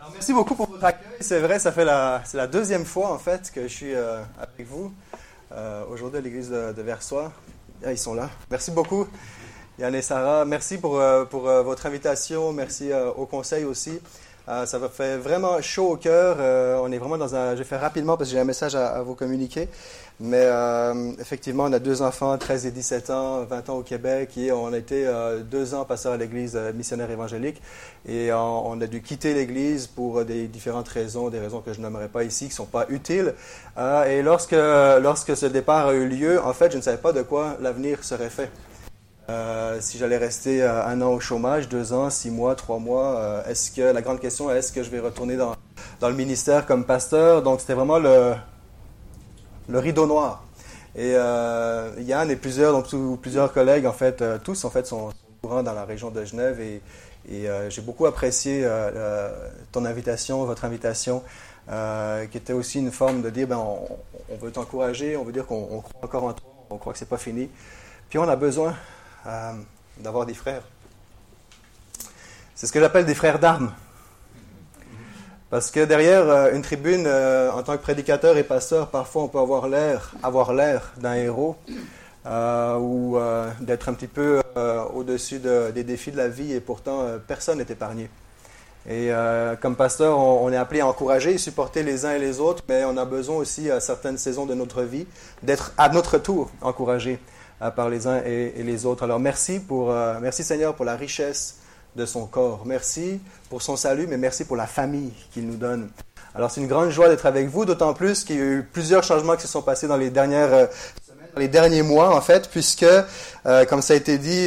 Alors, merci beaucoup pour votre accueil. C'est vrai, c'est la deuxième fois en fait que je suis avec vous aujourd'hui à l'église de Versoix. Ah, ils sont là. Merci beaucoup, Yann et Sarah. Merci pour votre invitation. Merci au conseil aussi. Ça m'a fait vraiment chaud au cœur. On est vraiment je vais faire rapidement parce que j'ai un message à vous communiquer. Mais effectivement, on a 2 enfants, 13 et 17 ans, 20 ans au Québec, et on a été 2 ans pasteurs à l'église missionnaire évangélique. Et on a dû quitter l'église pour des différentes raisons, des raisons que je nommerai pas ici, qui ne sont pas utiles. Et lorsque ce départ a eu lieu, en fait, je ne savais pas de quoi l'avenir serait fait. Si j'allais rester 1 an au chômage, 2 ans, 6 mois, 3 mois, la grande question est-ce que je vais retourner dans le ministère comme pasteur? Donc c'était vraiment le rideau noir. Et Yann et plusieurs collègues, en fait, tous en fait sont au courant dans la région de Genève et j'ai beaucoup apprécié ton invitation, votre invitation, qui était aussi une forme de dire, on veut t'encourager, on veut dire qu'on croit encore en toi, on croit que c'est pas fini. Puis on a besoin d'avoir des frères. C'est ce que j'appelle des frères d'armes. Parce que derrière une tribune, en tant que prédicateur et pasteur, parfois on peut avoir l'air d'un héros ou d'être un petit peu au-dessus des défis de la vie et pourtant personne n'est épargné. Et comme pasteur, on est appelé à encourager et supporter les uns et les autres, mais on a besoin aussi à certaines saisons de notre vie d'être à notre tour encouragés par les uns et les autres. Alors merci Seigneur pour la richesse de son corps. Merci pour son salut, mais merci pour la famille qu'il nous donne. Alors, c'est une grande joie d'être avec vous, d'autant plus qu'il y a eu plusieurs changements qui se sont passés dans les dernières semaines, dans les derniers mois, en fait, puisque, comme ça a été dit,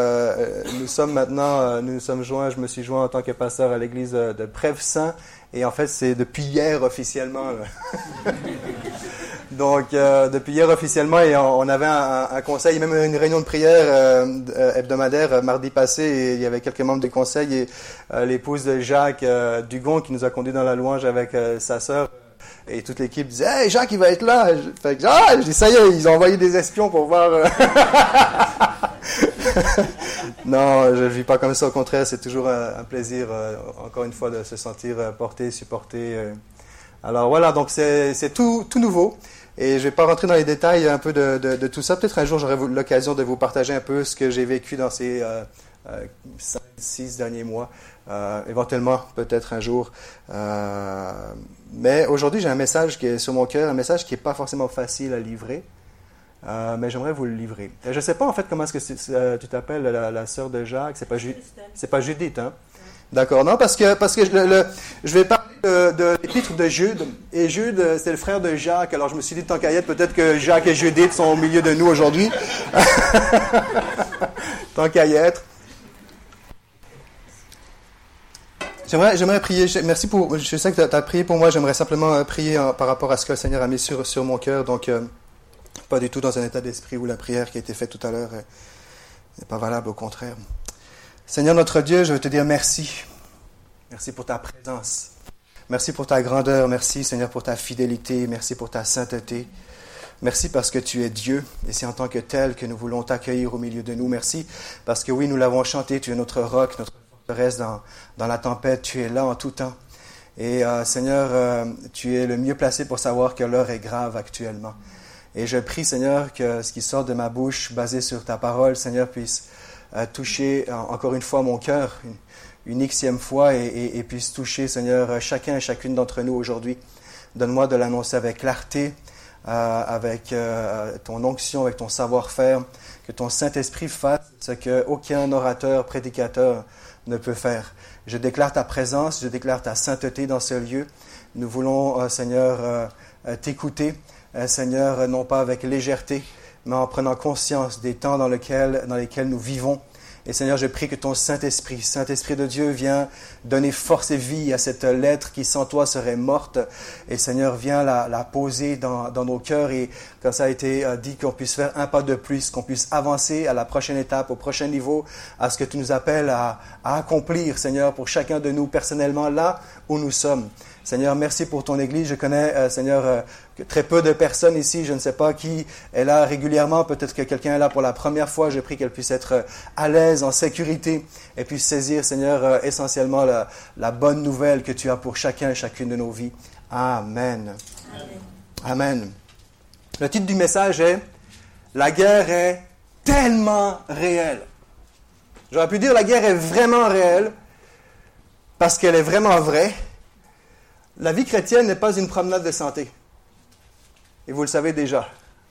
je me suis joint en tant que pasteur à l'église de Prèves-Saint, et en fait, c'est depuis hier officiellement. Donc, depuis hier officiellement, et on avait un conseil, même une réunion de prière hebdomadaire mardi passé, et il y avait quelques membres du conseil, et l'épouse de Jacques Dugon qui nous a conduits dans la louange avec sa sœur, et toute l'équipe disait « Hey, Jacques, il va être là! » Fait que je dis « Ça y est, ils ont envoyé des espions pour voir... » Non, je ne vis pas comme ça, au contraire, c'est toujours un plaisir, encore une fois, de se sentir porté, supporté. Alors voilà, donc c'est tout nouveau. Et je ne vais pas rentrer dans les détails un peu de tout ça. Peut-être un jour, j'aurai l'occasion de vous partager un peu ce que j'ai vécu dans ces 5-6 derniers mois. Éventuellement, peut-être un jour. Mais aujourd'hui, j'ai un message qui est sur mon cœur, un message qui n'est pas forcément facile à livrer. Mais j'aimerais vous le livrer. Je ne sais pas en fait comment est-ce que tu t'appelles la sœur de Jacques. C'est pas Judith, hein? D'accord, non, parce que je vais parler de l'épître de Jude, et Jude, c'est le frère de Jacques, alors je me suis dit, tant qu'à y être, peut-être que Jacques et Judith sont au milieu de nous aujourd'hui. Tant qu'à y être. J'aimerais prier, merci pour, je sais que tu as prié pour moi, j'aimerais simplement prier par rapport à ce que le Seigneur a mis sur mon cœur, donc pas du tout dans un état d'esprit où la prière qui a été faite tout à l'heure n'est pas valable, au contraire. Seigneur notre Dieu, je veux te dire merci. Merci pour ta présence. Merci pour ta grandeur. Merci, Seigneur, pour ta fidélité. Merci pour ta sainteté. Merci parce que tu es Dieu et c'est en tant que tel que nous voulons t'accueillir au milieu de nous. Merci parce que oui, nous l'avons chanté, tu es notre roc, notre forteresse dans la tempête. Tu es là en tout temps. Et Seigneur, tu es le mieux placé pour savoir que l'heure est grave actuellement. Et je prie, Seigneur, que ce qui sort de ma bouche, basé sur ta parole, Seigneur, puisse toucher encore une fois mon cœur, une xème fois, et puisse toucher, Seigneur, chacun et chacune d'entre nous aujourd'hui. Donne-moi de l'annoncer avec clarté, avec ton onction, avec ton savoir-faire, que ton Saint-Esprit fasse ce qu'aucun orateur, prédicateur ne peut faire. Je déclare ta présence, je déclare ta sainteté dans ce lieu. Nous voulons, Seigneur, t'écouter, Seigneur, non pas avec légèreté, mais en prenant conscience des temps dans lesquels nous vivons. Et Seigneur, je prie que ton Saint-Esprit de Dieu, viens donner force et vie à cette lettre qui sans toi serait morte. Et Seigneur, viens la poser dans nos cœurs et comme ça a été dit, qu'on puisse faire un pas de plus, qu'on puisse avancer à la prochaine étape, au prochain niveau, à ce que tu nous appelles à accomplir, Seigneur, pour chacun de nous personnellement, là où nous sommes. Seigneur, merci pour ton Église. Je connais, Seigneur, que très peu de personnes ici, je ne sais pas qui est là régulièrement, peut-être que quelqu'un est là pour la première fois, je prie qu'elle puisse être à l'aise, en sécurité, et puisse saisir, Seigneur, essentiellement la bonne nouvelle que tu as pour chacun et chacune de nos vies. Amen. Amen. Amen. Le titre du message est « La guerre est tellement réelle ». J'aurais pu dire « La guerre est vraiment réelle » parce qu'elle est vraiment vraie. La vie chrétienne n'est pas une promenade de santé. Et vous le savez déjà.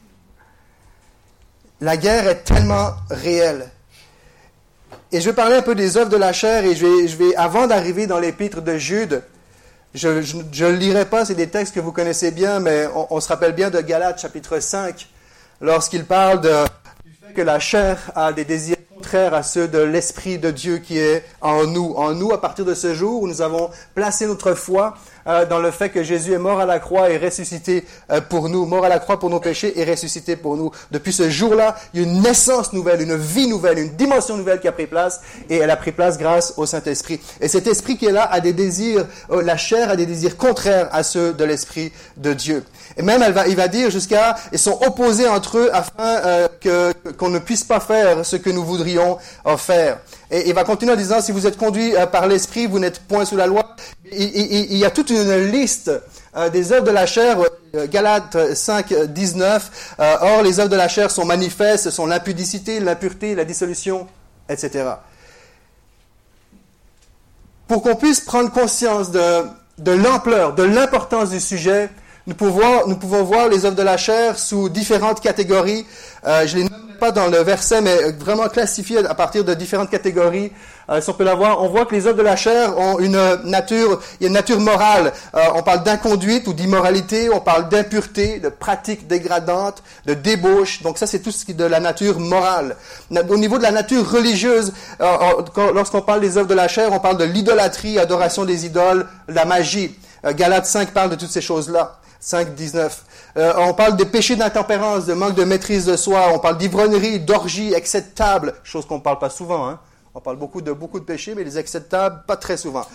La guerre est tellement réelle. Et je vais parler un peu des œuvres de la chair et je vais avant d'arriver dans l'épître de Jude, je ne le lirai pas, c'est des textes que vous connaissez bien, mais on se rappelle bien de Galates chapitre 5, lorsqu'il parle du fait que la chair a des désirs contraires à ceux de l'Esprit de Dieu qui est en nous. En nous, à partir de ce jour où nous avons placé notre foi dans le fait que Jésus est mort à la croix et ressuscité pour nous, mort à la croix pour nos péchés et ressuscité pour nous. Depuis ce jour-là, il y a une naissance nouvelle, une vie nouvelle, une dimension nouvelle qui a pris place, et elle a pris place grâce au Saint-Esprit. Et cet esprit qui est là a des désirs, la chair a des désirs contraires à ceux de l'Esprit de Dieu. Et même, il va dire jusqu'à, ils sont opposés entre eux afin qu'on ne puisse pas faire ce que nous voudrions faire. Et il va continuer en disant, si vous êtes conduits par l'Esprit, vous n'êtes point sous la loi. Il y a toute une liste des œuvres de la chair, Galates 5, 19. Or, les œuvres de la chair sont manifestes, ce sont l'impudicité, l'impureté, la dissolution, etc. Pour qu'on puisse prendre conscience de l'ampleur, de l'importance du sujet, nous pouvons voir les œuvres de la chair sous différentes catégories. Je les nommerai pas dans le verset, mais vraiment classifiées à partir de différentes catégories. Si on peut la voir, on voit que les œuvres de la chair ont il y a une nature morale. On parle d'inconduite ou d'immoralité, on parle d'impureté, de pratiques dégradantes, de débauche. Donc ça, c'est tout ce qui est de la nature morale. Au niveau de la nature religieuse, lorsqu'on parle des œuvres de la chair, on parle de l'idolâtrie, adoration des idoles, la magie. Galates 5 parle de toutes ces choses-là. 5, 19. On parle des péchés d'intempérance, de manque de maîtrise de soi. On parle d'ivrognerie, d'orgie, excès de table. Chose qu'on ne parle pas souvent. Hein. On parle beaucoup de péchés, mais les excès de table, pas très souvent.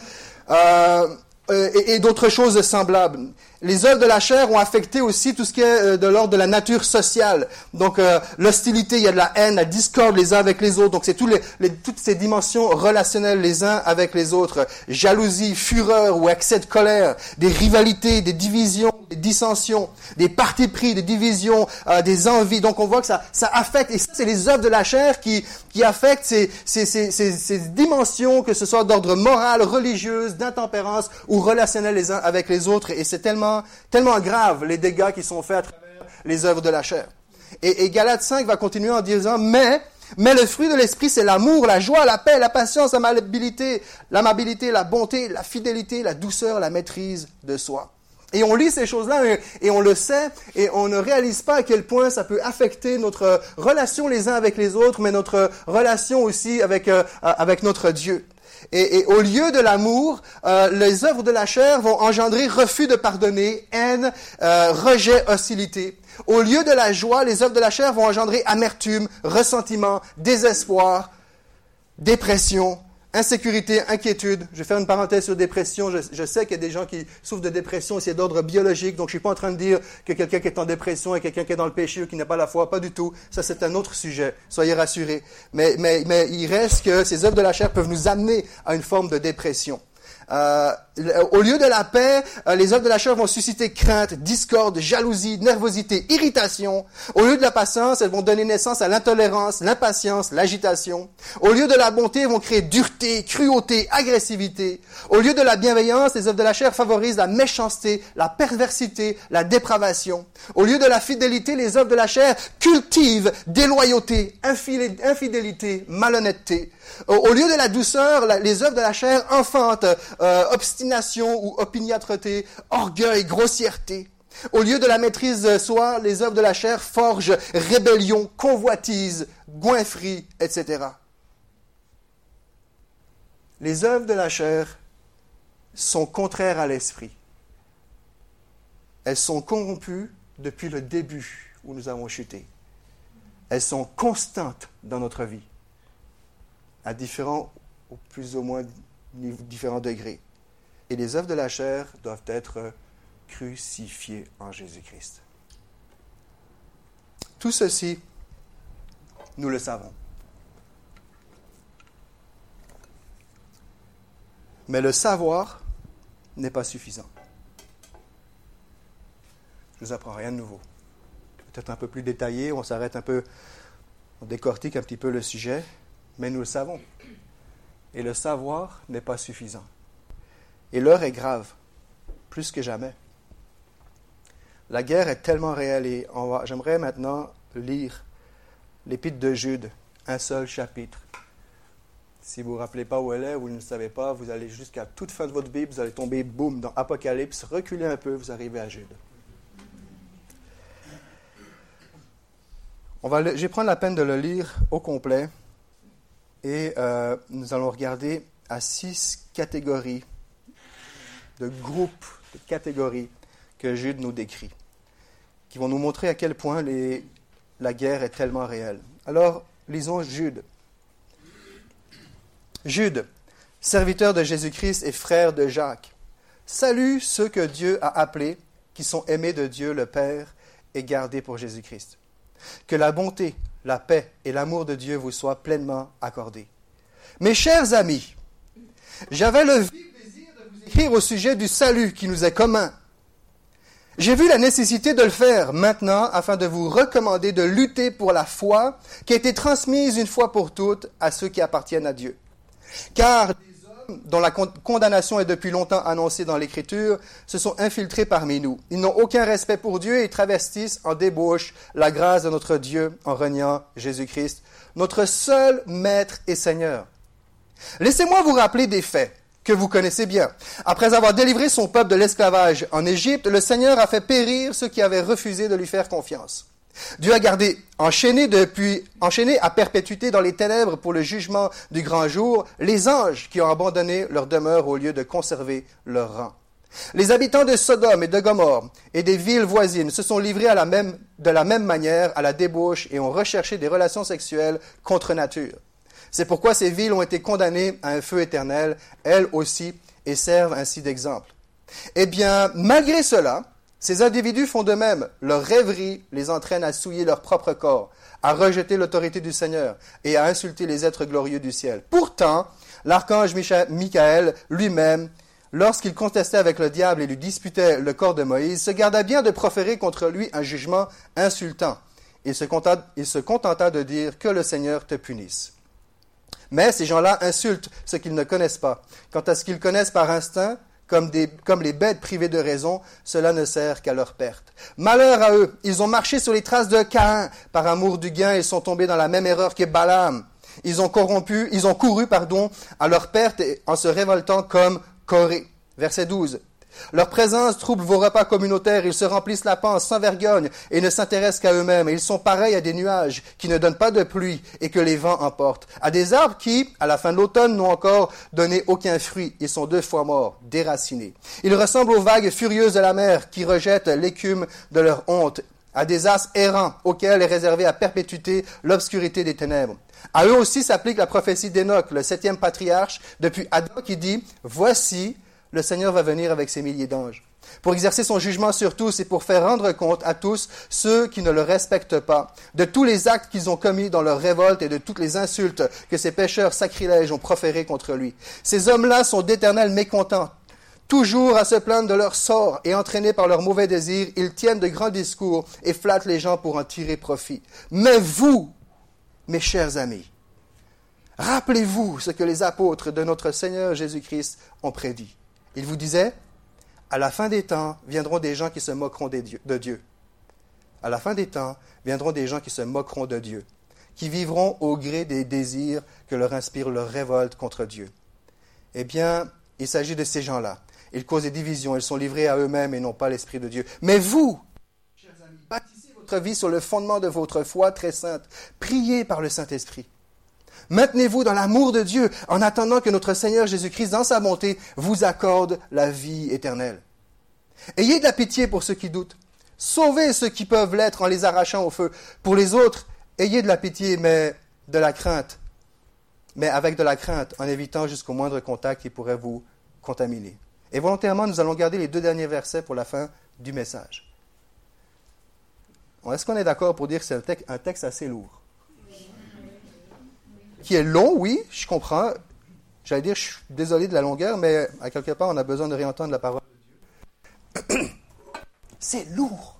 Et d'autres choses semblables. Les œuvres de la chair ont affecté aussi tout ce qui est de l'ordre de la nature sociale. Donc, l'hostilité, il y a de la haine, la discorde les uns avec les autres. Donc, c'est toutes ces dimensions relationnelles les uns avec les autres. Jalousie, fureur ou excès de colère, des rivalités, des divisions, des dissensions, des partis pris, des divisions, des envies. Donc, on voit que ça affecte. Et ça, c'est les œuvres de la chair qui affectent ces dimensions, que ce soit d'ordre moral, religieuse, d'intempérance ou relationnel les uns avec les autres. Et c'est tellement grave les dégâts qui sont faits à travers les œuvres de la chair. Et Galates 5 va continuer en disant, mais le fruit de l'esprit, c'est l'amour, la joie, la paix, la patience, l'amabilité, la bonté, la fidélité, la douceur, la maîtrise de soi. Et on lit ces choses-là et on le sait et on ne réalise pas à quel point ça peut affecter notre relation les uns avec les autres, mais notre relation aussi avec notre Dieu. Et au lieu de l'amour, les œuvres de la chair vont engendrer refus de pardonner, haine, rejet, hostilité. Au lieu de la joie, les œuvres de la chair vont engendrer amertume, ressentiment, désespoir, dépression, insécurité, inquiétude. Je vais faire une parenthèse sur dépression. Je sais qu'il y a des gens qui souffrent de dépression et c'est d'ordre biologique. Donc, je suis pas en train de dire que quelqu'un qui est en dépression est quelqu'un qui est dans le péché ou qui n'a pas la foi. Pas du tout. Ça, c'est un autre sujet. Soyez rassurés. Mais il reste que ces œuvres de la chair peuvent nous amener à une forme de dépression. Au lieu de la paix, les œuvres de la chair vont susciter crainte, discorde, jalousie, nervosité, irritation. Au lieu de la patience, elles vont donner naissance à l'intolérance, l'impatience, l'agitation. Au lieu de la bonté, elles vont créer dureté, cruauté, agressivité. Au lieu de la bienveillance, les œuvres de la chair favorisent la méchanceté, la perversité, la dépravation. Au lieu de la fidélité, les œuvres de la chair cultivent déloyauté, infidélité, malhonnêteté. Au lieu de la douceur, les œuvres de la chair enfantent obstination ou opiniâtreté, orgueil, grossièreté. Au lieu de la maîtrise de soi, les œuvres de la chair forgent rébellion, convoitise, goinfrerie, etc. Les œuvres de la chair sont contraires à l'esprit. Elles sont corrompues depuis le début où nous avons chuté. Elles sont constantes dans notre vie, à différents ou plus ou moins différents degrés. Et les œuvres de la chair doivent être crucifié en Jésus-Christ. Tout ceci, nous le savons. Mais le savoir n'est pas suffisant. Je ne vous apprends rien de nouveau. Peut-être un peu plus détaillé, on s'arrête un peu, on décortique un petit peu le sujet, mais nous le savons. Et le savoir n'est pas suffisant. Et l'heure est grave, plus que jamais. La guerre est tellement réelle et j'aimerais maintenant lire l'Épître de Jude, un seul chapitre. Si vous ne vous rappelez pas où elle est, ou vous ne le savez pas, vous allez jusqu'à toute fin de votre Bible, vous allez tomber, boum, dans Apocalypse, reculez un peu, vous arrivez à Jude. Je vais prendre la peine de le lire au complet et nous allons regarder à 6 catégories, de groupes, de catégories que Jude nous décrit, qui vont nous montrer à quel point la guerre est tellement réelle. Alors, lisons Jude. Jude, serviteur de Jésus-Christ et frère de Jacques, salue ceux que Dieu a appelés, qui sont aimés de Dieu le Père et gardés pour Jésus-Christ. Que la bonté, la paix et l'amour de Dieu vous soient pleinement accordés. Mes chers amis, j'avais le vif désir de vous écrire au sujet du salut qui nous est commun. J'ai vu la nécessité de le faire maintenant afin de vous recommander de lutter pour la foi qui a été transmise une fois pour toutes à ceux qui appartiennent à Dieu. Car des hommes dont la condamnation est depuis longtemps annoncée dans l'Écriture se sont infiltrés parmi nous. Ils n'ont aucun respect pour Dieu et travestissent en débauche la grâce de notre Dieu en reniant Jésus-Christ, notre seul Maître et Seigneur. Laissez-moi vous rappeler des faits que vous connaissez bien. Après avoir délivré son peuple de l'esclavage en Égypte, le Seigneur a fait périr ceux qui avaient refusé de lui faire confiance. Dieu a gardé enchaînés à perpétuité dans les ténèbres pour le jugement du grand jour les anges qui ont abandonné leur demeure au lieu de conserver leur rang. Les habitants de Sodome et de Gomorrhe et des villes voisines se sont livrés de la même manière à la débauche et ont recherché des relations sexuelles contre nature. C'est pourquoi ces villes ont été condamnées à un feu éternel, elles aussi, et servent ainsi d'exemple. Eh bien, malgré cela, ces individus font de même. Leur rêverie les entraîne à souiller leur propre corps, à rejeter l'autorité du Seigneur et à insulter les êtres glorieux du ciel. Pourtant, l'archange Michaël lui-même, lorsqu'il contestait avec le diable et lui disputait le corps de Moïse, se garda bien de proférer contre lui un jugement insultant. Il se contenta de dire que le Seigneur te punisse. Mais ces gens-là insultent ce qu'ils ne connaissent pas. Quant à ce qu'ils connaissent par instinct, comme les bêtes privées de raison, cela ne sert qu'à leur perte. Malheur à eux, ils ont marché sur les traces de Caïn. Par amour du gain, ils sont tombés dans la même erreur que Balaam. Ils ont couru à leur perte en se révoltant comme Corée. Verset 12. Leur présence trouble vos repas communautaires, ils se remplissent la panse sans vergogne et ne s'intéressent qu'à eux-mêmes. Et ils sont pareils à des nuages qui ne donnent pas de pluie et que les vents emportent. À des arbres qui, à la fin de l'automne, n'ont encore donné aucun fruit. Ils sont 2 fois morts, déracinés. Ils ressemblent aux vagues furieuses de la mer qui rejettent l'écume de leur honte. À des astres errants auxquels est réservée à perpétuité l'obscurité des ténèbres. À eux aussi s'applique la prophétie d'Enoch, le 7e patriarche, depuis Adam qui dit « Voici, le Seigneur va venir avec ses milliers d'anges, pour exercer son jugement sur tous et pour faire rendre compte à tous ceux qui ne le respectent pas, de tous les actes qu'ils ont commis dans leur révolte et de toutes les insultes que ces pécheurs sacrilèges ont proférées contre lui. Ces hommes-là sont d'éternels mécontents, toujours à se plaindre de leur sort et entraînés par leurs mauvais désirs, ils tiennent de grands discours et flattent les gens pour en tirer profit. Mais vous, mes chers amis, rappelez-vous ce que les apôtres de notre Seigneur Jésus-Christ ont prédit. Il vous disait, à la fin des temps, viendront des gens qui se moqueront de Dieu. À la fin des temps, viendront des gens qui se moqueront de Dieu, qui vivront au gré des désirs que leur inspire leur révolte contre Dieu. Eh bien, il s'agit de ces gens-là. Ils causent des divisions, ils sont livrés à eux-mêmes et non pas à l'Esprit de Dieu. Mais vous, chers amis, bâtissez votre vie sur le fondement de votre foi très sainte. Priez par le Saint-Esprit. Maintenez-vous dans l'amour de Dieu en attendant que notre Seigneur Jésus-Christ, dans sa bonté, vous accorde la vie éternelle. Ayez de la pitié pour ceux qui doutent. Sauvez ceux qui peuvent l'être en les arrachant au feu. Pour les autres, ayez de la pitié, mais de la crainte. Mais avec de la crainte, en évitant jusqu'au moindre contact qui pourrait vous contaminer. Et volontairement, nous allons garder les 2 derniers versets pour la fin du message. Est-ce qu'on est d'accord pour dire que c'est un texte assez lourd? Qui est long, oui, je comprends. J'allais dire, je suis désolé de la longueur, mais à quelque part, on a besoin de réentendre la parole de Dieu. C'est lourd.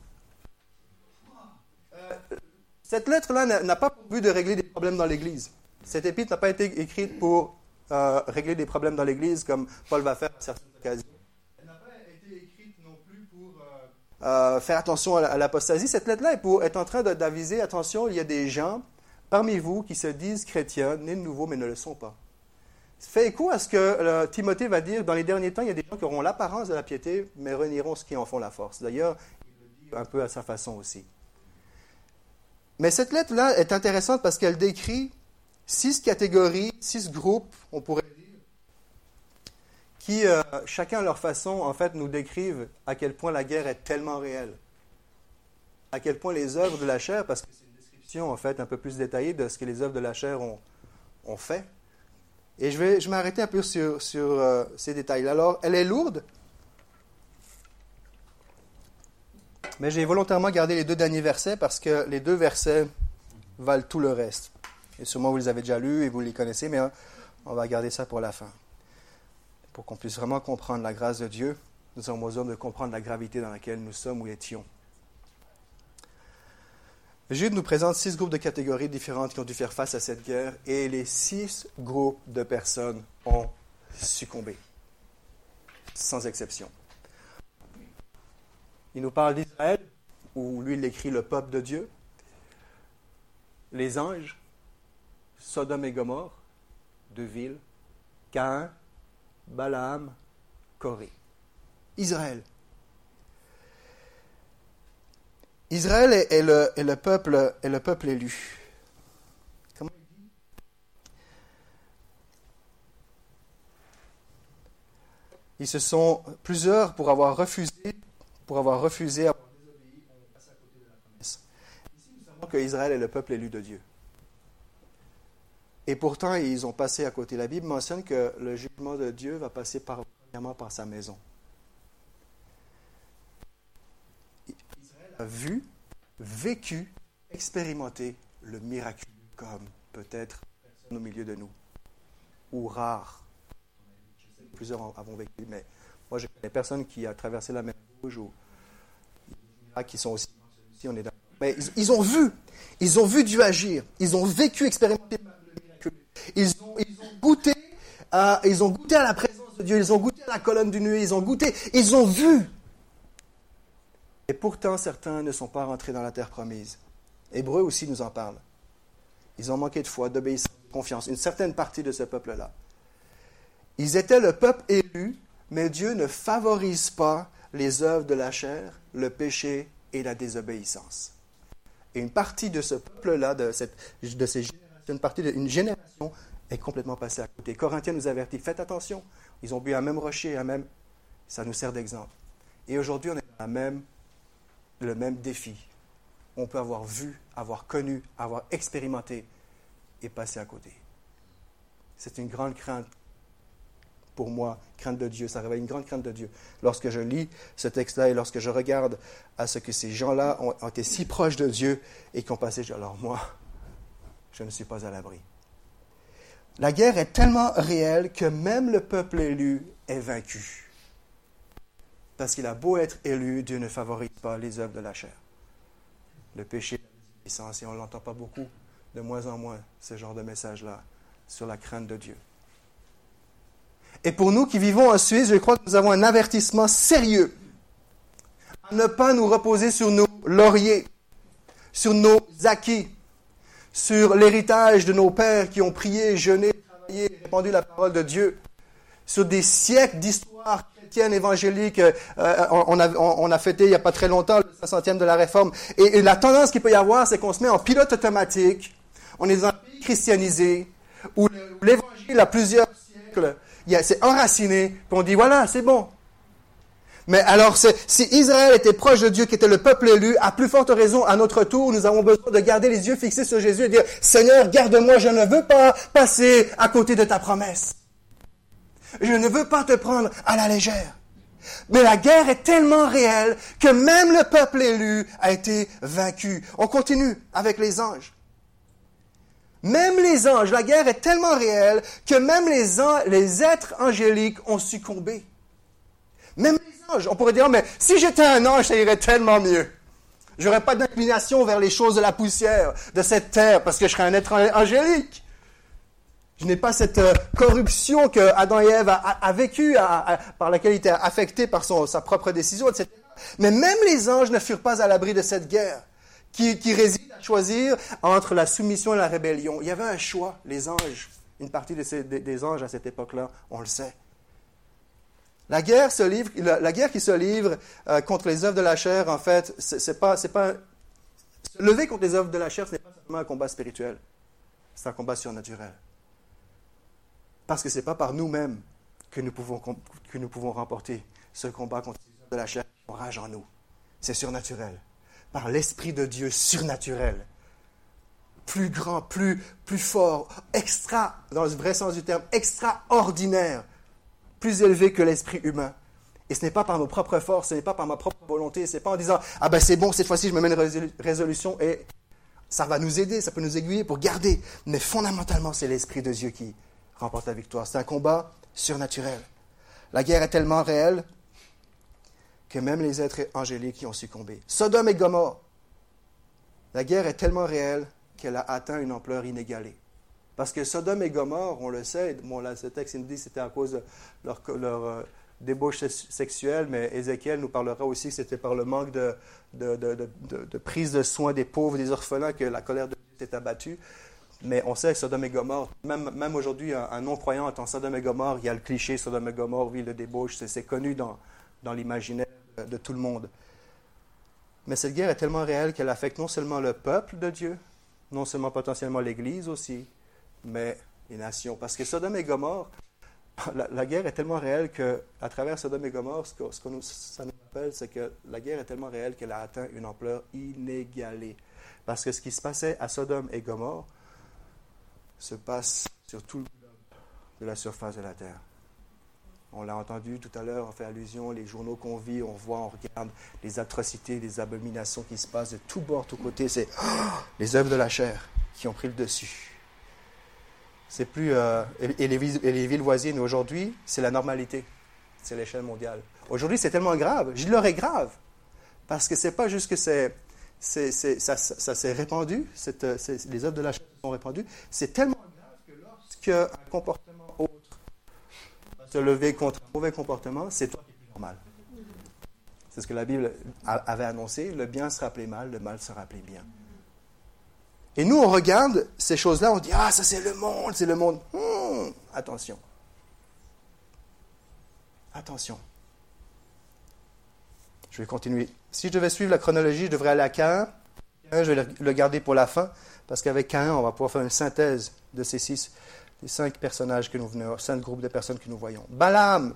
Cette lettre-là n'a pas pour but de régler des problèmes dans l'Église. Cette épître n'a pas été écrite pour régler des problèmes dans l'Église, comme Paul va faire à certaines occasions. Elle n'a pas été écrite non plus pour faire attention à l'apostasie. Cette lettre-là est en train d'aviser, attention, il y a des gens parmi vous qui se disent chrétiens, nés de nouveau, mais ne le sont pas. Ça fait écho à ce que Timothée va dire, dans les derniers temps, il y a des gens qui auront l'apparence de la piété, mais renieront ce qui en font la force. D'ailleurs, il le dit un peu à sa façon aussi. Mais cette lettre-là est intéressante parce qu'elle décrit 6 catégories, 6 groupes, on pourrait dire, qui, chacun à leur façon, en fait, nous décrivent à quel point la guerre est tellement réelle. À quel point les œuvres de la chair, parce que c'est une description, en fait, un peu plus détaillée de ce que les œuvres de la chair ont fait. Et je vais m'arrêter un peu sur ces détails-là. Alors, elle est lourde, mais j'ai volontairement gardé les 2 derniers versets parce que les 2 versets valent tout le reste. Et sûrement vous les avez déjà lus et vous les connaissez, mais on va garder ça pour la fin. Pour qu'on puisse vraiment comprendre la grâce de Dieu, nous avons besoin de comprendre la gravité dans laquelle nous sommes ou étions. Jude nous présente 6 groupes de catégories différentes qui ont dû faire face à cette guerre et les 6 groupes de personnes ont succombé, sans exception. Il nous parle d'Israël, où lui il écrit le peuple de Dieu, les anges, Sodome et Gomorrhe, 2 villes, Caïn, Balaam, Corée. Israël. Israël est le peuple élu. Comment il dit? Ils se sont plusieurs pour avoir refusé, avoir désobéi, ont passé à côté de la promesse. Ici, nous savons qu'Israël est le peuple élu de Dieu. Et pourtant, ils ont passé à côté. La Bible mentionne que le jugement de Dieu va passer premièrement par sa maison. Israël a vu, vécu, expérimenté le miraculeux comme peut-être personne au milieu de nous, ou rare. Je sais que plusieurs avons vécu, mais moi je connais personne qui a traversé la mer Rouge ou qui sont aussi dans celui-ci, on est d'accord. Mais ils ont vu Dieu agir, ils ont vécu, expérimenté le miraculeux, ils ont goûté à la présence de Dieu, ils ont goûté à la colonne de nuée, ils ont vu. Et pourtant, certains ne sont pas rentrés dans la terre promise. Hébreux aussi nous en parle. Ils ont manqué de foi, d'obéissance, de confiance. Une certaine partie de ce peuple-là. Ils étaient le peuple élu, mais Dieu ne favorise pas les œuvres de la chair, le péché et la désobéissance. Et une partie de ce peuple-là, de ces générations, une génération est complètement passée à côté. Corinthiens nous avertit, faites attention. Ils ont bu un même rocher, ça nous sert d'exemple. Et aujourd'hui, on est dans le même défi. On peut avoir vu, avoir connu, avoir expérimenté et passer à côté. C'est une grande crainte pour moi, crainte de Dieu. Ça réveille une grande crainte de Dieu. Lorsque je lis ce texte-là et lorsque je regarde à ce que ces gens-là ont été si proches de Dieu et qui ont passé, alors moi, je ne suis pas à l'abri. La guerre est tellement réelle que même le peuple élu est vaincu. Parce qu'il a beau être élu, Dieu ne favorise pas les œuvres de la chair. Le péché, la désobéissance, et on ne l'entend pas beaucoup, de moins en moins, ce genre de message-là, sur la crainte de Dieu. Et pour nous qui vivons en Suisse, je crois que nous avons un avertissement sérieux à ne pas nous reposer sur nos lauriers, sur nos acquis, sur l'héritage de nos pères qui ont prié, jeûné, travaillé, répandu la parole de Dieu, sur des siècles d'histoire chrétienne évangélique. On a fêté il n'y a pas très longtemps le 500e de la Réforme. Et la tendance qu'il peut y avoir, c'est qu'on se met en pilote automatique. On est dans un pays christianisé où l'évangile a plusieurs siècles. C'est enraciné. Puis on dit, voilà, c'est bon. Mais alors, si Israël était proche de Dieu, qui était le peuple élu, à plus forte raison, à notre tour, nous avons besoin de garder les yeux fixés sur Jésus et dire, Seigneur, garde-moi, je ne veux pas passer à côté de ta promesse. Je ne veux pas te prendre à la légère. Mais la guerre est tellement réelle que même le peuple élu a été vaincu. On continue avec les anges. Même les anges, la guerre est tellement réelle que même les êtres angéliques ont succombé. Même les anges, on pourrait dire, mais si j'étais un ange, ça irait tellement mieux. J'aurais pas d'inclination vers les choses de la poussière, de cette terre, parce que je serais un être angélique. Je n'ai pas cette corruption que Adam et Ève a vécue, par laquelle il était affecté par sa propre décision, etc. Mais même les anges ne furent pas à l'abri de cette guerre, qui réside à choisir entre la soumission et la rébellion. Il y avait un choix, les anges, une partie des anges à cette époque-là, on le sait. La guerre qui se livre contre les œuvres de la chair, en fait, c'est pas se lever contre les œuvres de la chair, ce n'est pas simplement un combat spirituel, c'est un combat surnaturel. Parce que ce n'est pas par nous-mêmes que nous pouvons remporter ce combat contre les œuvres de la chair qui enragent en nous. C'est surnaturel. Par l'Esprit de Dieu surnaturel. Plus grand, plus fort, dans le vrai sens du terme, extraordinaire, plus élevé que l'esprit humain. Et ce n'est pas par nos propres forces, ce n'est pas par ma propre volonté, ce n'est pas en disant « Ah ben c'est bon, cette fois-ci je me mets une résolution et ça va nous aider, ça peut nous aiguiller pour garder. » Mais fondamentalement, c'est l'Esprit de Dieu qui remporte la victoire. C'est un combat surnaturel. La guerre est tellement réelle que même les êtres angéliques y ont succombé. Sodome et Gomorrhe. La guerre est tellement réelle qu'elle a atteint une ampleur inégalée. Parce que Sodome et Gomorrhe, on le sait, bon là ce texte il nous dit que c'était à cause de leur débauche sexuelle, mais Ézéchiel nous parlera aussi que c'était par le manque de prise de soin des pauvres, des orphelins, que la colère de Dieu s'est abattue. Mais on sait que Sodome et Gomorrhe, même aujourd'hui, un non-croyant entend Sodome et Gomorrhe, il y a le cliché Sodome et Gomorrhe, ville de débauche, c'est connu dans l'imaginaire de tout le monde. Mais cette guerre est tellement réelle qu'elle affecte non seulement le peuple de Dieu, non seulement potentiellement l'Église aussi, mais les nations. Parce que Sodome et Gomorrhe, la guerre est tellement réelle qu'à travers Sodome et Gomorrhe, ça nous rappelle, c'est que la guerre est tellement réelle qu'elle a atteint une ampleur inégalée. Parce que ce qui se passait à Sodome et Gomorrhe se passe sur tout le globe de la surface de la terre. On l'a entendu tout à l'heure, on fait allusion, les journaux qu'on vit, on voit, on regarde les atrocités, les abominations qui se passent de tous bords, tous côtés. C'est les œuvres de la chair qui ont pris le dessus. C'est plus et les villes voisines aujourd'hui, c'est la normalité, c'est l'échelle mondiale. Aujourd'hui, c'est tellement grave. Je leur est grave parce que c'est pas juste que ça s'est répandu, les œuvres de la chair sont répandues. C'est tellement grave que lorsqu'un comportement autre va se lever contre un mauvais comportement, c'est toi qui es plus normal. C'est ce que la Bible avait annoncé. Le bien sera appelé mal, le mal sera appelé bien. Et nous, on regarde ces choses-là, on dit « Ah, ça c'est le monde, c'est le monde. » Attention. Attention. Je vais continuer. Si je devais suivre la chronologie, je devrais aller à Caïn. Caïn, je vais le garder pour la fin, parce qu'avec Caïn, on va pouvoir faire une synthèse de ces 5 personnages que nous venons, 5 groupes de personnes que nous voyons. Balaam.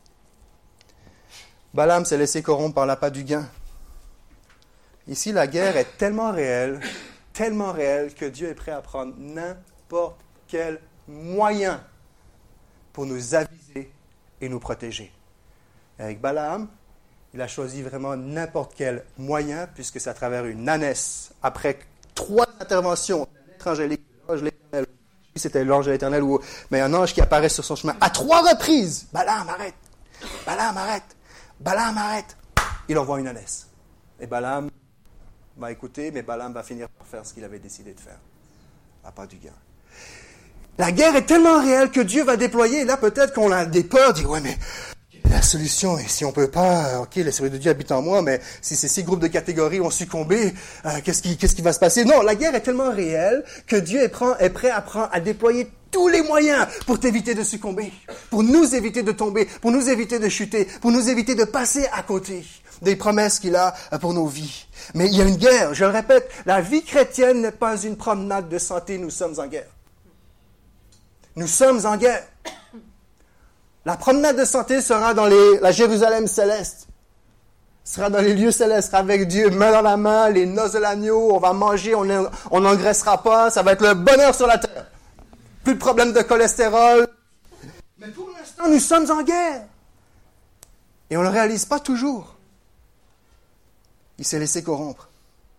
Balaam s'est laissé corrompre par l'appât du gain. Ici, la guerre est tellement réelle que Dieu est prêt à prendre n'importe quel moyen pour nous aviser et nous protéger. Avec Balaam, il a choisi vraiment n'importe quel moyen, puisque c'est à travers une ânesse, après 3 interventions d'un être angélique, l'ange l'Éternel, c'était l'ange de l'Éternel, mais un ange qui apparaît sur son chemin à 3 reprises. Balaam, arrête! Balaam, arrête! Balaam, arrête! Il envoie une ânesse. Et Balaam va écouter, mais Balaam va finir par faire ce qu'il avait décidé de faire. À part du gain. La guerre est tellement réelle que Dieu va déployer, et là peut-être qu'on a des peurs, dit ouais mais la solution, et si on peut pas, ok, l'Esprit de Dieu habite en moi, mais si ces 6 groupes de catégories ont succombé, qu'est-ce qui va se passer? Non, la guerre est tellement réelle que Dieu est prêt à déployer tous les moyens pour t'éviter de succomber, pour nous éviter de tomber, pour nous éviter de chuter, pour nous éviter de passer à côté des promesses qu'il a pour nos vies. Mais il y a une guerre, je le répète, la vie chrétienne n'est pas une promenade de santé, nous sommes en guerre. Nous sommes en guerre. La promenade de santé sera dans la Jérusalem céleste. Sera dans les lieux célestes, sera avec Dieu, main dans la main, les noces de l'agneau, on va manger, on n'engraissera pas, ça va être le bonheur sur la terre. Plus de problème de cholestérol. Mais pour l'instant, nous sommes en guerre. Et on ne le réalise pas toujours. Il s'est laissé corrompre.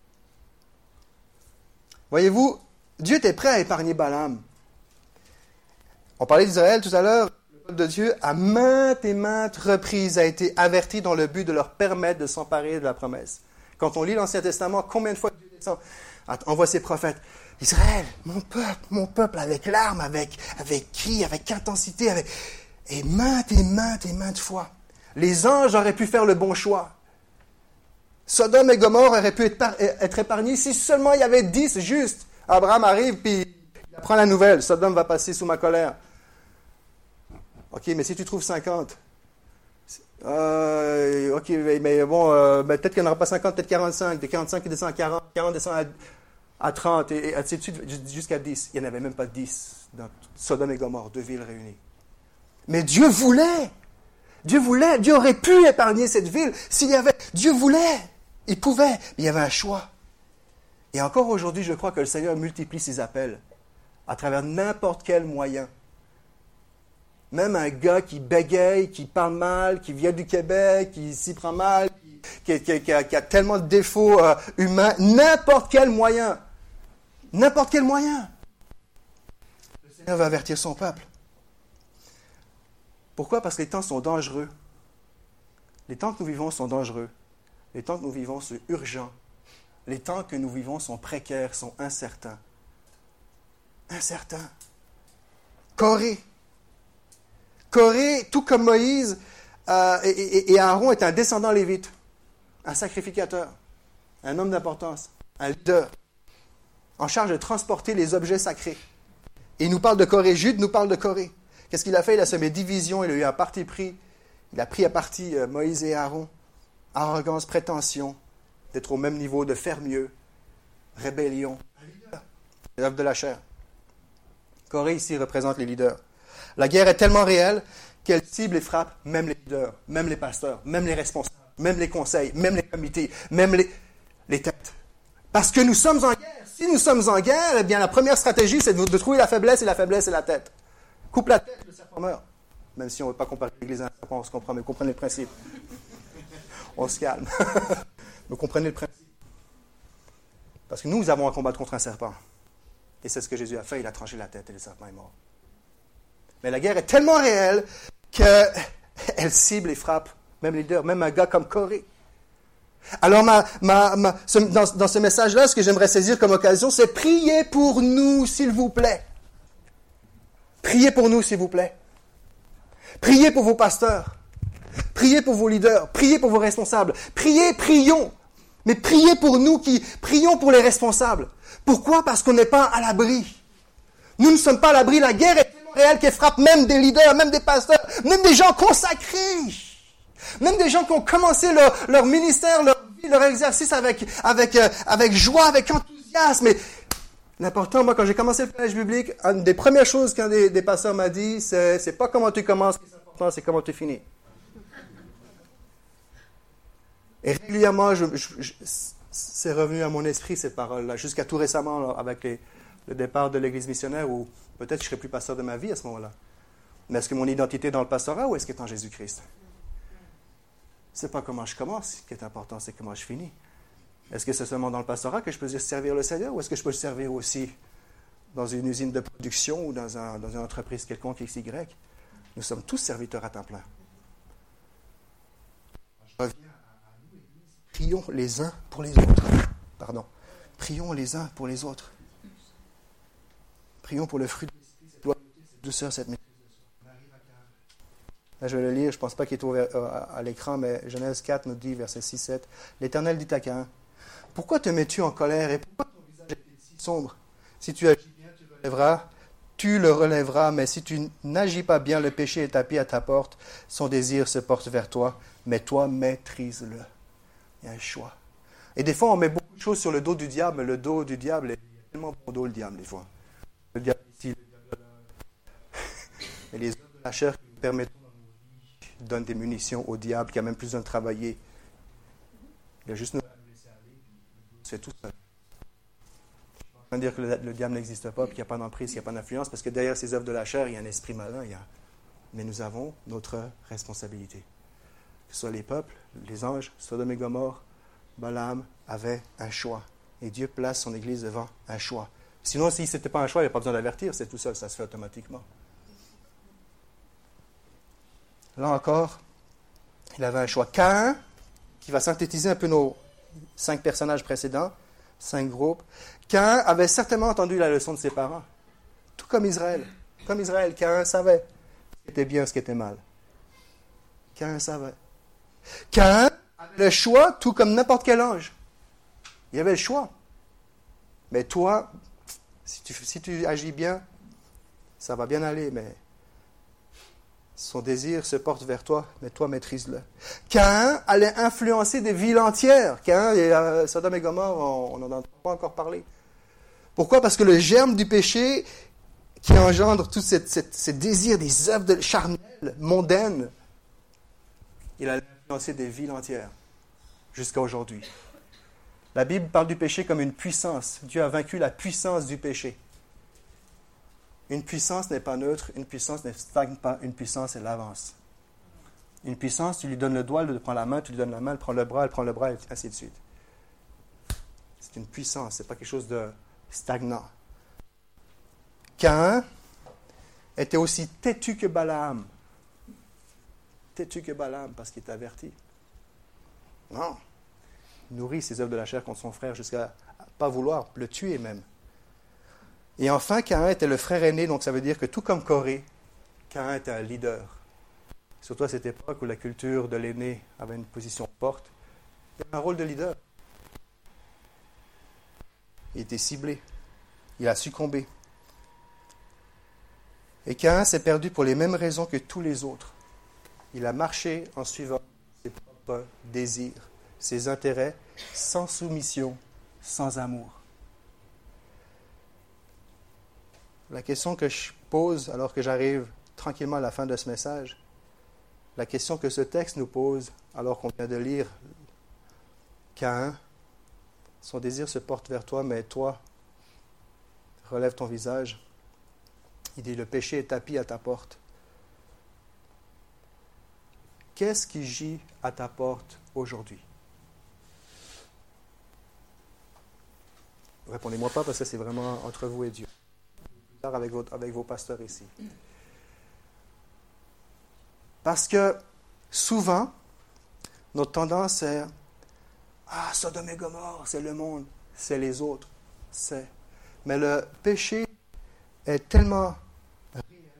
Voyez-vous, Dieu était prêt à épargner Balaam. On parlait d'Israël tout à l'heure. Le peuple de Dieu, à maintes et maintes reprises, a été averti dans le but de leur permettre de s'emparer de la promesse. Quand on lit l'Ancien Testament, combien de fois Dieu descend, envoie ses prophètes. Israël, mon peuple, avec larmes, avec cris, avec intensité, et maintes fois. Les anges auraient pu faire le bon choix. Sodome et Gomorrhe auraient pu être épargnés si seulement il y avait 10 justes. Abraham arrive, puis il apprend la nouvelle. Sodome va passer sous ma colère. OK, mais si tu trouves 50, OK, mais bon, peut-être qu'il n'y en aura pas 50, peut-être 45. De 45, il descend à 40, 40 descend à 30, et ainsi de suite, jusqu'à 10. Il n'y en avait même pas 10 dans Sodome et Gomorrhe, 2 villes réunies. Mais Dieu voulait. Dieu aurait pu épargner cette ville s'il y avait. Dieu voulait. Il pouvait, mais il y avait un choix. Et encore aujourd'hui, je crois que le Seigneur multiplie ses appels à travers n'importe quel moyen. Même un gars qui bégaye, qui parle mal, qui vient du Québec, qui s'y prend mal, qui a tellement de défauts humains, n'importe quel moyen. N'importe quel moyen. Le Seigneur va avertir son peuple. Pourquoi? Parce que les temps sont dangereux. Les temps que nous vivons sont dangereux. Les temps que nous vivons sont urgents. Les temps que nous vivons sont précaires, sont incertains. Incertains. Corée, tout comme Moïse et Aaron, est un descendant lévite, un sacrificateur, un homme d'importance, un leader, en charge de transporter les objets sacrés. Et il nous parle de Corée. Jude nous parle de Corée. Qu'est-ce qu'il a fait? Il a semé division, il a eu un parti pris. Il a pris à partie Moïse et Aaron. Arrogance, prétention, d'être au même niveau, de faire mieux, rébellion. L'œuvre de la chair. Corée ici représente les leaders. La guerre est tellement réelle qu'elle cible et frappe même les leaders, même les pasteurs, même les responsables, même les conseils, même les comités, même les têtes. Parce que nous sommes en guerre. Si nous sommes en guerre, eh bien la première stratégie, c'est de trouver la faiblesse, et la faiblesse, c'est la tête. Coupe la tête, le serpent meurt. Même si on ne veut pas comparer l'Église à un serpent, on se comprend, mais vous comprenez le principe. On se calme. Vous comprenez le principe. Parce que nous avons à combattre contre un serpent. Et c'est ce que Jésus a fait, il a tranché la tête et le serpent est mort. Mais la guerre est tellement réelle qu'elle cible et frappe même les leaders, même un gars comme Corée. Alors, dans ce message-là, ce que j'aimerais saisir comme occasion, c'est prier pour nous, s'il vous plaît. Priez pour nous, s'il vous plaît. Priez pour vos pasteurs. Priez pour vos leaders. Priez pour vos responsables. Prions. Mais priez pour nous prions pour les responsables. Pourquoi? Parce qu'on n'est pas à l'abri. Nous ne sommes pas à l'abri. La guerre est tellement réelle qu'elle frappe même des leaders, même des pasteurs, même des gens consacrés. Même des gens qui ont commencé leur ministère, leur vie, leur exercice avec joie, avec enthousiasme. Mais l'important, moi, quand j'ai commencé le collège biblique, une des premières choses qu'un des pasteurs m'a dit, c'est pas comment tu commences qui est important, c'est comment tu finis. Et régulièrement, c'est revenu à mon esprit, ces paroles-là, jusqu'à tout récemment, là, avec le départ de l'Église missionnaire, où peut-être je ne serai plus pasteur de ma vie à ce moment-là. Mais est-ce que mon identité est dans le pastorat ou est-ce qu'elle est en Jésus-Christ? Ce n'est pas comment je commence qui est important, c'est comment je finis. Est-ce que c'est seulement dans le pastorat que je peux servir le Seigneur ou est-ce que je peux le servir aussi dans une usine de production ou dans une entreprise quelconque XY? Nous sommes tous serviteurs à temps plein. Je reviens à nous, Église. Prions les uns pour les autres. Prions les uns pour les autres. Prions pour le fruit de l'esprit, cette loyauté, cette douceur, cette maîtrise de soi. Là, je vais le lire, je ne pense pas qu'il est à l'écran, mais Genèse 4 nous dit, verset 6-7, « L'Éternel dit à Caïn, « Pourquoi te mets-tu en colère et pourquoi ton visage est-il si sombre? Si tu agis bien, tu le relèveras, mais si tu n'agis pas bien, le péché est tapis à ta porte, son désir se porte vers toi, mais toi, maîtrise-le. » Il y a un choix. Et des fois, on met beaucoup de choses sur le dos du diable, mais le dos du diable est tellement bon dos, le diable, des fois. Le diable ici, le diable là. Et les œuvres de la chair qui nous permettent donne des munitions au diable qui a même plus besoin de travailler. Il a juste nous laisser aller, c'est tout ça. Je ne suis pas en train de dire que le diable n'existe pas, puis qu'il n'y a pas d'emprise, qu'il n'y a pas d'influence, parce que derrière ces œuvres de la chair, il y a un esprit malin. Mais nous avons notre responsabilité. que ce soit les peuples, les anges, Sodome et Gomorrhe, Balaam avait un choix. Et Dieu place son Église devant un choix. Sinon, si ce n'était pas un choix, il n'y a pas besoin d'avertir, c'est tout seul, ça se fait automatiquement. Là encore, il avait un choix. Caïn, qui va synthétiser un peu nos 5 personnages précédents, 5 groupes. Caïn avait certainement entendu la leçon de ses parents, tout comme Israël. Comme Israël, Caïn savait ce qui était bien, ce qui était mal. Caïn savait. Caïn avait le choix, tout comme n'importe quel ange. Il avait le choix. Mais toi, si tu agis bien, ça va bien aller, mais son désir se porte vers toi, mais toi, maîtrise-le. Caïn allait influencer des villes entières. Caïn et Sodome et Gomorrhe, on n'en entend pas encore parler. Pourquoi? Parce que le germe du péché qui engendre tout ce désir des œuvres charnelles, mondaines, il allait influencer des villes entières, jusqu'à aujourd'hui. La Bible parle du péché comme une puissance. Dieu a vaincu la puissance du péché. Une puissance n'est pas neutre, une puissance ne stagne pas, une puissance, elle avance. Une puissance, tu lui donnes le doigt, elle prend la main, tu lui donnes la main, elle prend le bras, et ainsi de suite. C'est une puissance, ce n'est pas quelque chose de stagnant. Caïn était aussi têtu que Balaam. Têtu que Balaam, parce qu'il est averti. Non. Il nourrit ses œuvres de la chair contre son frère jusqu'à ne pas vouloir le tuer même. Et enfin, Caïn était le frère aîné, donc ça veut dire que tout comme Corée, Caïn était un leader. Surtout à cette époque où la culture de l'aîné avait une position forte, il avait un rôle de leader. Il était ciblé. Il a succombé. Et Caïn s'est perdu pour les mêmes raisons que tous les autres. Il a marché en suivant ses propres désirs, ses intérêts, sans soumission, sans amour. La question que je pose alors que j'arrive tranquillement à la fin de ce message, la question que ce texte nous pose alors qu'on vient de lire Caïn, son désir se porte vers toi, mais toi, relève ton visage. Il dit, le péché est tapis à ta porte. Qu'est-ce qui gît à ta porte aujourd'hui? Répondez-moi pas parce que c'est vraiment entre vous et Dieu. Avec vos pasteurs ici. Parce que souvent, notre tendance est Sodome et Gomorrhe, c'est le monde, c'est les autres, c'est. Mais le péché est tellement réel.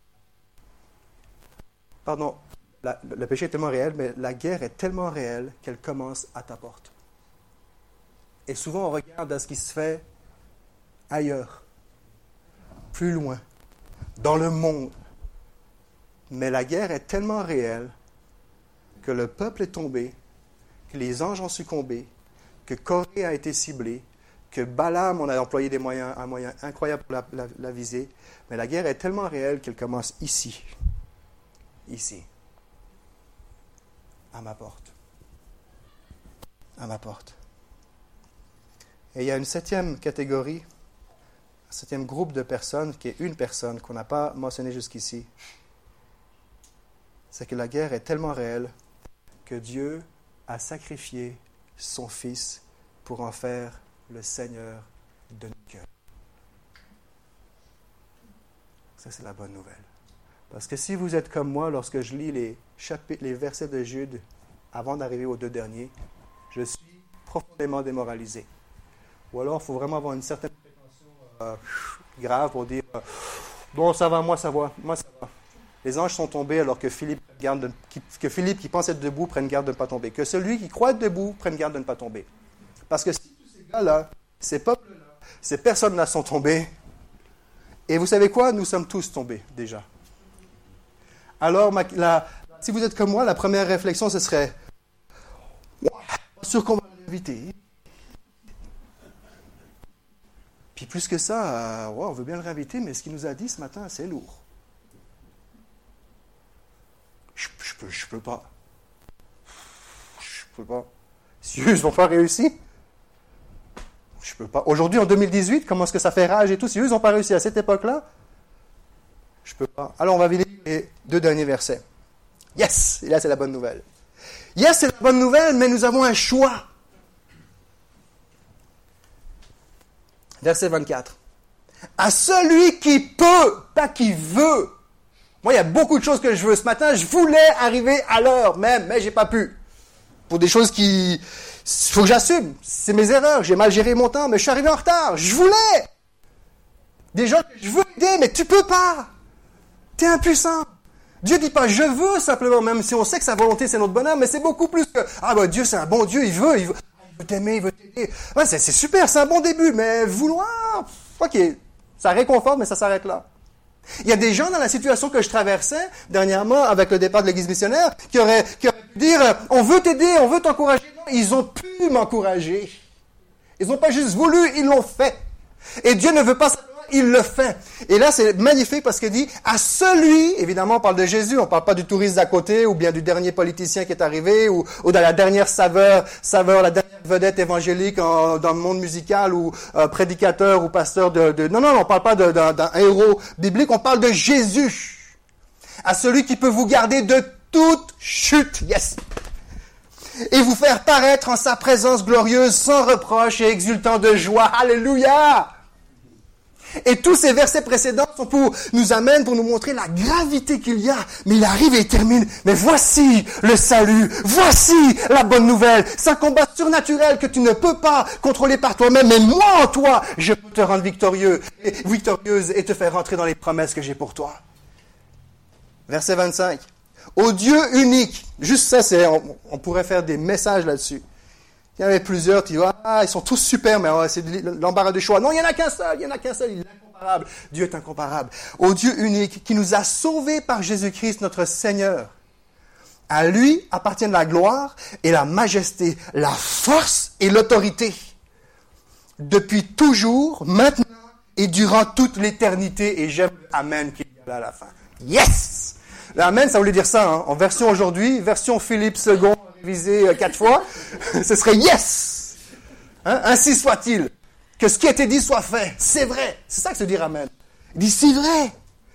Pardon, le péché est tellement réel, mais la guerre est tellement réelle qu'elle commence à ta porte. Et souvent, on regarde à ce qui se fait ailleurs, plus loin, dans le monde. Mais la guerre est tellement réelle que le peuple est tombé, que les anges ont succombé, que Corée a été ciblée, que Balaam, on a employé un moyen incroyable pour la viser. Mais la guerre est tellement réelle qu'elle commence ici. Ici. À ma porte. À ma porte. Et il y a une 7e catégorie, un 7e groupe de personnes, qui est une personne qu'on n'a pas mentionné jusqu'ici. C'est que la guerre est tellement réelle que Dieu a sacrifié son Fils pour en faire le Seigneur de nos cœurs. Ça, c'est la bonne nouvelle. Parce que si vous êtes comme moi, lorsque je lis les versets de Jude, avant d'arriver aux 2 derniers, je suis profondément démoralisé. Ou alors, il faut vraiment avoir une certaine prétention grave pour dire bon, ça va, moi ça va. Les anges sont tombés alors que Philippe, qui pense être debout, prenne garde de ne pas tomber. Que celui qui croit être debout prenne garde de ne pas tomber. Parce que si tous ces gars-là, ces peuples-là, ces personnes-là sont tombées, et vous savez quoi? Nous sommes tous tombés déjà. Alors, si vous êtes comme moi, la première réflexion, ce serait pas sûr qu'on va l'inviter. Puis plus que ça, on veut bien le réinviter, mais ce qu'il nous a dit ce matin, c'est lourd. Je peux pas. Je peux pas. Si eux, ils n'ont pas réussi, je peux pas. Aujourd'hui, en 2018, comment est-ce que ça fait rage et tout? Si eux, ils n'ont pas réussi à cette époque-là, je peux pas. Alors, on va lire les 2 derniers versets. Yes! Et là, c'est la bonne nouvelle. Yes, c'est la bonne nouvelle, mais nous avons un choix. Verset 24. À celui qui peut, pas qui veut. Moi, il y a beaucoup de choses que je veux. Ce matin, je voulais arriver à l'heure même, mais j'ai pas pu. Pour des choses qui... Il faut que j'assume. C'est mes erreurs. J'ai mal géré mon temps, mais je suis arrivé en retard. Je voulais. Des gens que je veux aider, mais tu peux pas. Tu es impuissant. Dieu dit pas « je veux » simplement, même si on sait que sa volonté, c'est notre bonheur, mais c'est beaucoup plus que « ah ben Dieu, c'est un bon Dieu, il veut t'aimer, il veut t'aider. » Ouais, c'est super, c'est un bon début, mais vouloir, ok, ça réconforte, mais ça s'arrête là. Il y a des gens dans la situation que je traversais dernièrement avec le départ de l'église missionnaire qui auraient pu dire « on veut t'aider, on veut t'encourager ». Non, ils ont pu m'encourager. Ils n'ont pas juste voulu, ils l'ont fait. Et Dieu ne veut pas simplement, il le fait. Et là, c'est magnifique parce qu'il dit, à celui, évidemment, on parle de Jésus, on parle pas du touriste d'à côté, ou bien du dernier politicien qui est arrivé, ou de la dernière saveur, la dernière vedette évangélique dans le monde musical, ou prédicateur, ou pasteur Non, on parle pas d'un héros biblique, on parle de Jésus. À celui qui peut vous garder de toute chute. Yes! Et vous faire paraître en sa présence glorieuse, sans reproche et exultant de joie. Alléluia! Et tous ces versets précédents sont nous amènent pour nous montrer la gravité qu'il y a. Mais il arrive et il termine. Mais voici le salut. Voici la bonne nouvelle. C'est un combat surnaturel que tu ne peux pas contrôler par toi-même. Mais moi en toi, je peux te rendre victorieuse et te faire rentrer dans les promesses que j'ai pour toi. Verset 25. Au Dieu unique. Juste ça, on pourrait faire des messages là-dessus. Il y en avait plusieurs, tu dis, ils sont tous super, mais c'est l'embarras du choix. Non, il n'y en a qu'un seul, il est incomparable. Dieu est incomparable. Au Dieu unique, qui nous a sauvés par Jésus-Christ, notre Seigneur. À lui appartiennent la gloire et la majesté, la force et l'autorité. Depuis toujours, maintenant et durant toute l'éternité. Et j'aime Amen qu'il y a là à la fin. Yes! Amen, ça voulait dire ça, hein. En version aujourd'hui, version Philippe II, révisée 4 fois, ce serait yes! Hein? Ainsi soit-il. Que ce qui a été dit soit fait. C'est vrai. C'est ça que se dit Amen. Il dit, c'est vrai.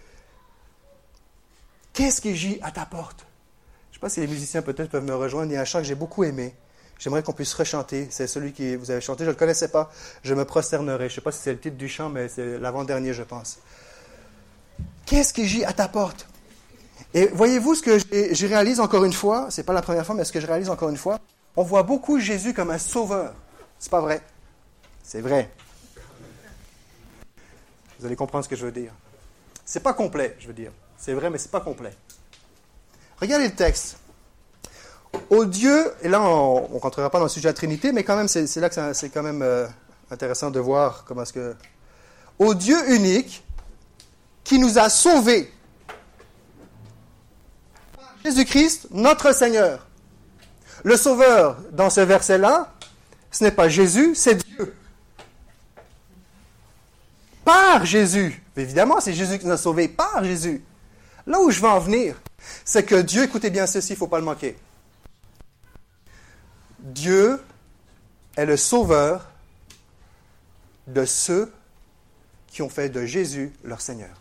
Qu'est-ce qui gît à ta porte? Je ne sais pas si les musiciens peut-être peuvent me rejoindre. Il y a un chant que j'ai beaucoup aimé. J'aimerais qu'on puisse rechanter. C'est celui que vous avez chanté. Je ne le connaissais pas. Je me prosternerai. Je ne sais pas si c'est le titre du chant, mais c'est l'avant-dernier, je pense. Qu'est-ce qui gît à ta porte? Et voyez-vous ce que je réalise encore une fois, c'est pas la première fois, mais ce que je réalise encore une fois, on voit beaucoup Jésus comme un sauveur. C'est pas vrai. C'est vrai. Vous allez comprendre ce que je veux dire. C'est pas complet, je veux dire. C'est vrai, mais c'est pas complet. Regardez le texte. Au Dieu, et là on ne rentrera pas dans le sujet de la Trinité, mais quand même, c'est là que c'est quand même intéressant de voir comment est-ce que... Au Dieu unique, qui nous a sauvés. Jésus-Christ, notre Seigneur. Le Sauveur, dans ce verset-là, ce n'est pas Jésus, c'est Dieu. Par Jésus. Évidemment, c'est Jésus qui nous a sauvés par Jésus. Là où je veux en venir, c'est que Dieu, écoutez bien ceci, il ne faut pas le manquer. Dieu est le Sauveur de ceux qui ont fait de Jésus leur Seigneur.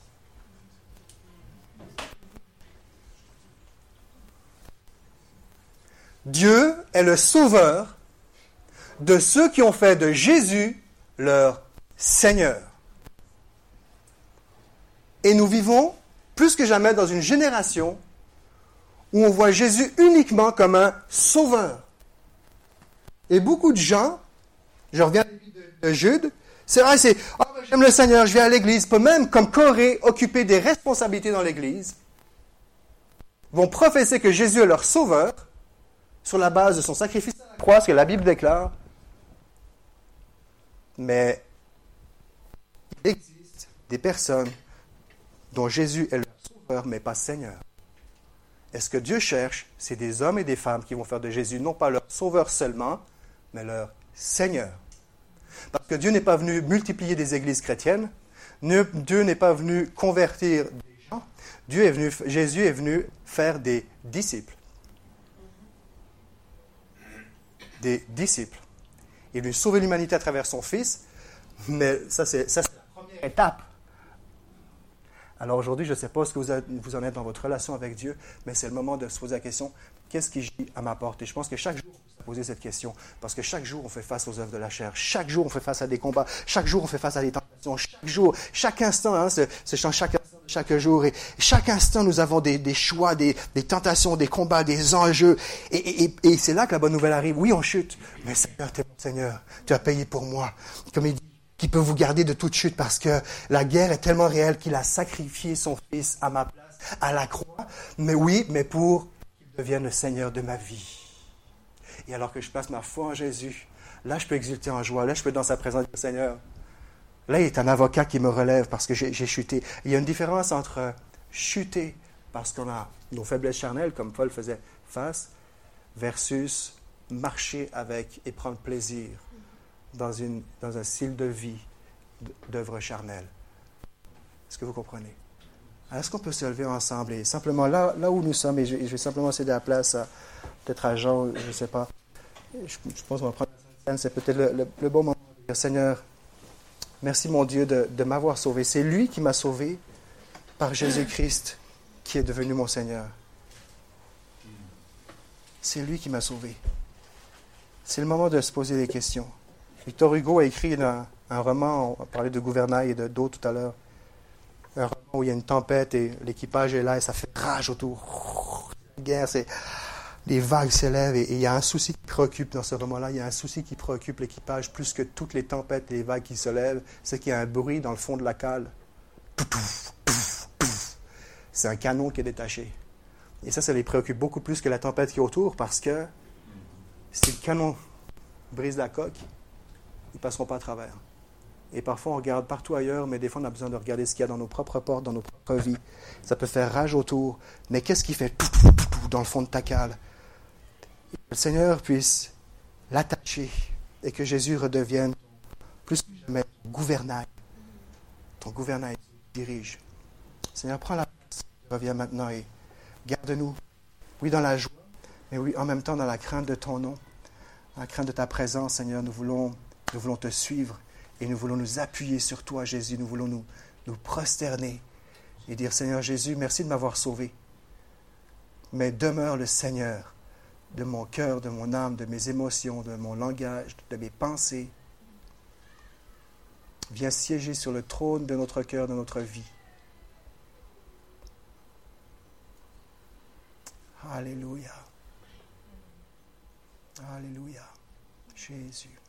Dieu est le sauveur de ceux qui ont fait de Jésus leur Seigneur. Et nous vivons plus que jamais dans une génération où on voit Jésus uniquement comme un sauveur. Et beaucoup de gens, je reviens de Jude, c'est vrai, j'aime le Seigneur, je vais à l'église, peut même, comme Corée, occuper des responsabilités dans l'église, vont professer que Jésus est leur sauveur, sur la base de son sacrifice à la croix, ce que la Bible déclare. Mais il existe des personnes dont Jésus est leur sauveur, mais pas Seigneur. Et ce que Dieu cherche, c'est des hommes et des femmes qui vont faire de Jésus non pas leur sauveur seulement, mais leur Seigneur. Parce que Dieu n'est pas venu multiplier des églises chrétiennes, Dieu n'est pas venu convertir des gens, Jésus est venu faire des disciples. Des disciples. Il est venu sauver l'humanité à travers son Fils, mais ça c'est la première étape. Alors aujourd'hui, je ne sais pas ce que vous en êtes dans votre relation avec Dieu, mais c'est le moment de se poser la question, qu'est-ce qui gît à ma porte? Et je pense que chaque jour, on peut se poser cette question, parce que chaque jour, on fait face aux œuvres de la chair. Chaque jour, on fait face à des combats. Chaque jour, on fait face à des tentations. Chaque jour, chaque instant, ce chant chaque instant, chaque jour. Et chaque instant, nous avons des choix, des tentations, des combats, des enjeux. Et c'est là que la bonne nouvelle arrive. Oui, on chute, mais Seigneur, tu es mon Seigneur. Tu as payé pour moi. Comme il dit, qui peut vous garder de toute chute parce que la guerre est tellement réelle qu'il a sacrifié son fils à ma place, à la croix. Mais oui, mais pour qu'il devienne le Seigneur de ma vie. Et alors que je place ma foi en Jésus, là, je peux exulter en joie. Là, je peux être dans sa présence dire, Seigneur, là, il est un avocat qui me relève parce que j'ai chuté. Il y a une différence entre chuter parce qu'on a nos faiblesses charnelles, comme Paul faisait face, versus marcher avec et prendre plaisir dans un style de vie d'œuvre charnelle. Est-ce que vous comprenez? Alors, est-ce qu'on peut se lever ensemble et simplement là où nous sommes, et je vais simplement céder la place peut-être à Jean, je ne sais pas. Je pense qu'on va prendre la scène, c'est peut-être le bon moment de dire, Seigneur, merci mon Dieu de m'avoir sauvé. C'est lui qui m'a sauvé par Jésus-Christ qui est devenu mon Seigneur. C'est lui qui m'a sauvé. C'est le moment de se poser des questions. Victor Hugo a écrit un roman, on parlait de gouvernail et d'eau tout à l'heure, un roman où il y a une tempête et l'équipage est là et ça fait rage autour. La guerre, les vagues s'élèvent et il y a un souci qui préoccupe dans ce roman-là, il y a un souci qui préoccupe l'équipage plus que toutes les tempêtes et les vagues qui se lèvent, c'est qu'il y a un bruit dans le fond de la cale. C'est un canon qui est détaché. Et ça les préoccupe beaucoup plus que la tempête qui est autour parce que si le canon brise la coque, ils ne passeront pas à travers. Et parfois, on regarde partout ailleurs, mais des fois, on a besoin de regarder ce qu'il y a dans nos propres portes, dans nos propres vies. Ça peut faire rage autour, mais qu'est-ce qui fait dans le fond de ta cale? Que le Seigneur puisse l'attacher et que Jésus redevienne plus que jamais ton gouvernail. Ton gouvernail dirige. Seigneur, prends la place, reviens maintenant et garde-nous, oui, dans la joie, mais oui, en même temps dans la crainte de ton nom, dans la crainte de ta présence, Seigneur, nous voulons te suivre et nous voulons nous appuyer sur toi, Jésus. Nous voulons nous prosterner et dire, Seigneur Jésus, merci de m'avoir sauvé. Mais demeure le Seigneur de mon cœur, de mon âme, de mes émotions, de mon langage, de mes pensées. Viens siéger sur le trône de notre cœur, de notre vie. Alléluia. Alléluia. Jésus.